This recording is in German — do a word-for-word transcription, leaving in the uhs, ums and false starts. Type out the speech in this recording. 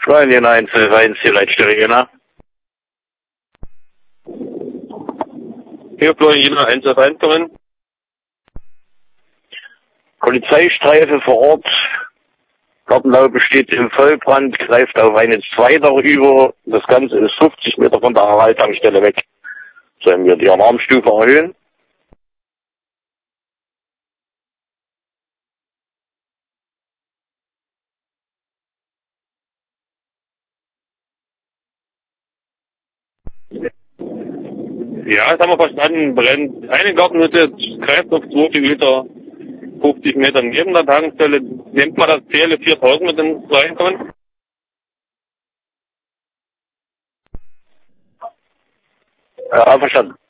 Spanien eins, eins, die Leitstelle, ne? Hier Florian eins auf eins kommen. Polizeistreife vor Ort. Gartenlau besteht im Vollbrand, greift auf eine Zweiter über. Das Ganze ist fünfzig Meter von der Aral-Tankstelle weg. Sollen wir die Alarmstufe erhöhen? Ja, das haben wir verstanden. Brennt eine Gartenhütte, greift auf zwei Meter, fünfzig Meter neben der Tankstelle. Nimmt man das T L viertausend mit ins Reinkommen? Ja, verstanden.